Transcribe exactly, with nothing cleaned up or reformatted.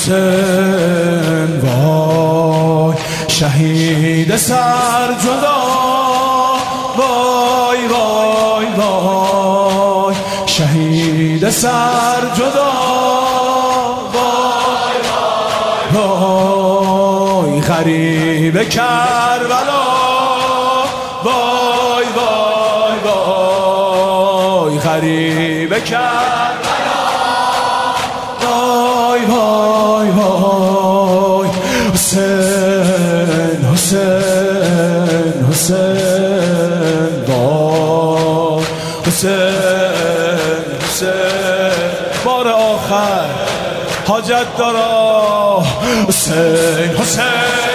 حسین وای شهید سر جدا وای وای وای شهید سر جدا وای وای وای غریب کربلا وای وای وای غریب کربلا وای وای وای حسین حسین حسین وای حسین حسین بار آخر حاجت دارا حسین حسین